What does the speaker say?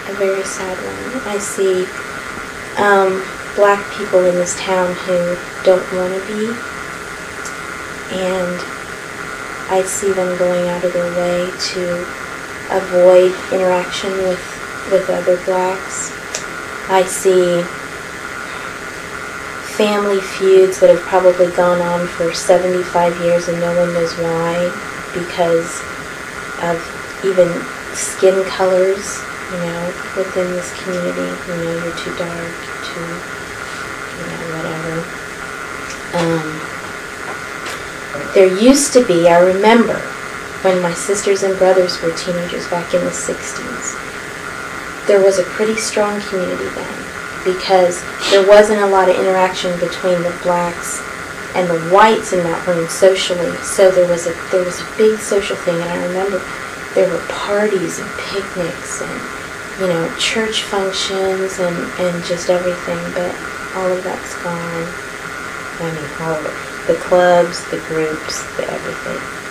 a very sad one. I see black people in this town who don't want to be, and I see them going out of their way to avoid interaction with other blacks. I see family feuds that have probably gone on for 75 years and no one knows why, because of even skin colors, within this community. You're too dark, you're too, whatever. There used to be, I remember, when my sisters and brothers were teenagers back in the 60s, there was a pretty strong community then, because there wasn't a lot of interaction between the blacks and the whites in that room socially. So there was a big social thing, and I remember there were parties and picnics and church functions and just everything. But all of that's gone. I mean, all of it. The clubs, the groups, the everything.